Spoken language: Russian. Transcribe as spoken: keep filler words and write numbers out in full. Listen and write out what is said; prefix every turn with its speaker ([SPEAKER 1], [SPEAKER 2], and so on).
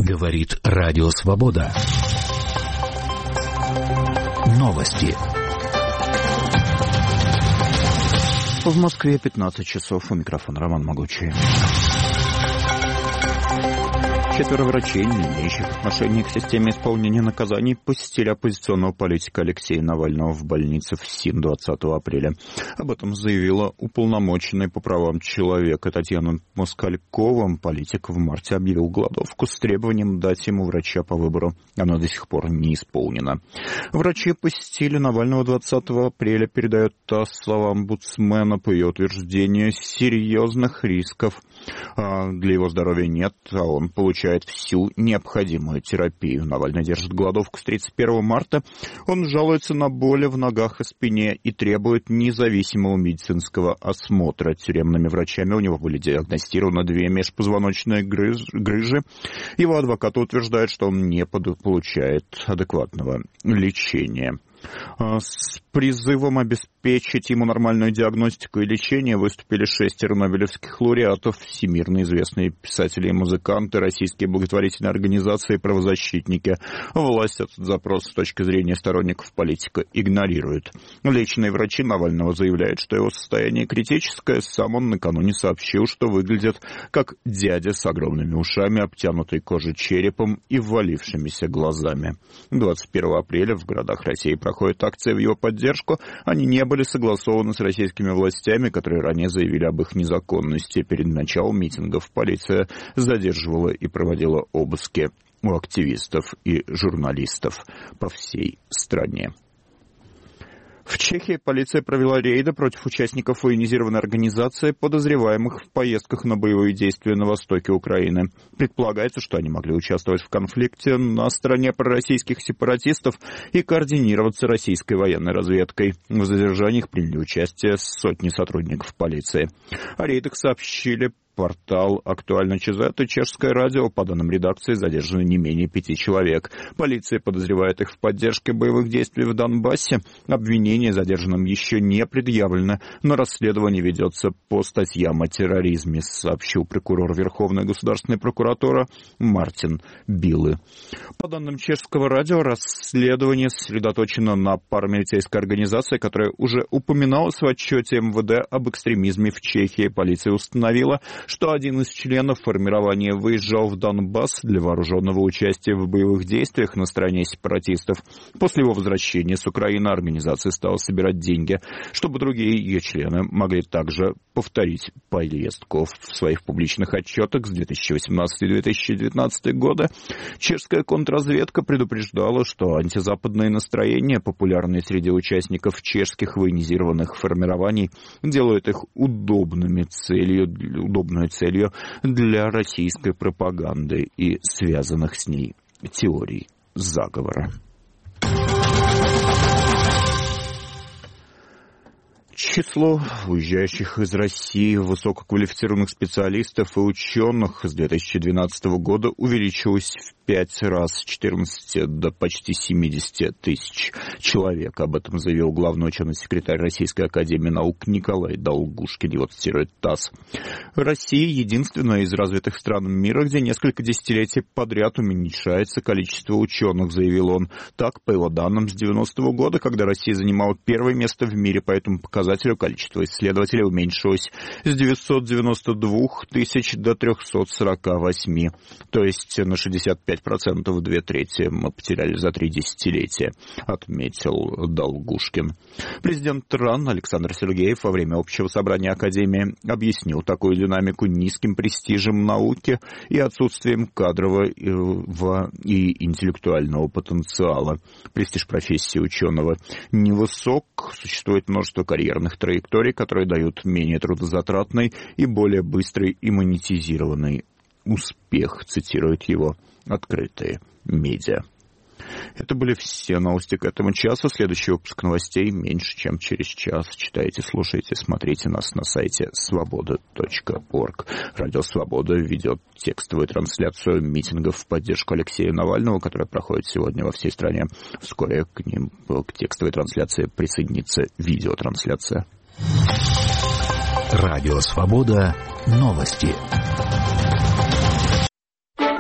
[SPEAKER 1] Говорит Радио Свобода. Новости.
[SPEAKER 2] В Москве пятнадцать часов. У микрофона Роман Могучий. Четверо врачей, не имеющих отношения к системе исполнения наказаний, посетили оппозиционного политика Алексея Навального в больнице в СИН двадцатого апреля. Об этом заявила уполномоченная по правам человека Татьяна Москалькова. Политик в марте объявил голодовку с требованием дать ему врача по выбору. Она до сих пор не исполнена. Врачи посетили Навального двадцатого апреля, передает ТАСС словам омбудсмена. По ее утверждению, серьезных рисков для его здоровья нет, а он получает всю необходимую терапию. Навальный держит голодовку с тридцать первого марта. Он жалуется на боли в ногах и спине и требует независимого медицинского осмотра. Тюремными врачами у него были диагностированы две межпозвоночные грыжи. Его адвокат утверждает, что он не получает адекватного лечения. С призывом обеспечить ему нормальную диагностику и лечение выступили шестеро нобелевских лауреатов, всемирно известные писатели и музыканты, российские благотворительные организации и правозащитники. Власть этот запрос с точки зрения сторонников политика игнорирует. Личные врачи Навального заявляют, что его состояние критическое. Сам он накануне сообщил, что выглядит как дядя с огромными ушами, обтянутой кожей черепом и ввалившимися глазами. двадцать первого апреля в городах России проходит акция в его поддержку. Они не были согласованы с российскими властями, которые ранее заявили об их незаконности. Перед началом митингов полиция задерживала и проводила обыски у активистов и журналистов по всей стране. В Чехии полиция провела рейды против участников военизированной организации, подозреваемых в поездках на боевые действия на востоке Украины. Предполагается, что они могли участвовать в конфликте на стороне пророссийских сепаратистов и координироваться российской военной разведкой. В задержаниях приняли участие сотни сотрудников полиции. О рейдах сообщили портал «Актуально ЧЗ» и чешское радио. По данным редакции, задержаны не менее пяти человек. Полиция подозревает их в поддержке боевых действий в Донбассе. Обвинение задержанным еще не предъявлено, но расследование ведется по статьям о терроризме, сообщил прокурор Верховной государственной прокуратуры Мартин Билы. По данным чешского радио, расследование сосредоточено на парамилицейской организации, которая уже упоминалась в отчете эм вэ дэ об экстремизме в Чехии. Полиция установила, что один из членов формирования выезжал в Донбасс для вооруженного участия в боевых действиях на стороне сепаратистов. После его возвращения с Украины организация стала собирать деньги, чтобы другие ее члены могли также повторить поездку. В своих публичных отчетах с две тысячи восемнадцатого — две тысячи девятнадцатого года чешская контрразведка предупреждала, что антизападные настроения, популярные среди участников чешских военизированных формирований, делают их удобными целью, удобной целью для российской пропаганды и связанных с ней теорий заговора. Число уезжающих из России высококвалифицированных специалистов и ученых с две тысячи двенадцатого года увеличилось в пять раз, с четырнадцати до почти семидесяти тысяч человек. Об этом заявил главный ученый секретарь Российской академии наук Николай Долгушкин. Его цитирует ТАСС. Россия единственная из развитых стран мира, где несколько десятилетий подряд уменьшается количество ученых, заявил он. Так, по его данным, с девяностого года, когда Россия занимала первое место в мире по этому показателю, количество исследователей уменьшилось с девятисот девяноста двух тысяч до трехсот сорока восьми, то есть на шестьдесят пять процентов, две трети мы потеряли за три десятилетия, отметил Долгушкин. Президент РАН Александр Сергеев во время общего собрания Академии объяснил такую динамику низким престижем науки и отсутствием кадрового и интеллектуального потенциала. Престиж профессии ученого невысок, существует множество карьерных траекторий, которые дают менее трудозатратный и более быстрый и монетизированный успех, цитирует его открытые медиа. Это были все новости к этому часу. Следующий выпуск новостей меньше, чем через час. Читайте, слушайте, смотрите нас на сайте свобода точка орг. Радио «Свобода» ведет текстовую трансляцию митингов в поддержку Алексея Навального, которая проходит сегодня во всей стране. Вскоре к ним, к текстовой трансляции, присоединится видеотрансляция.
[SPEAKER 1] Радио «Свобода». Новости.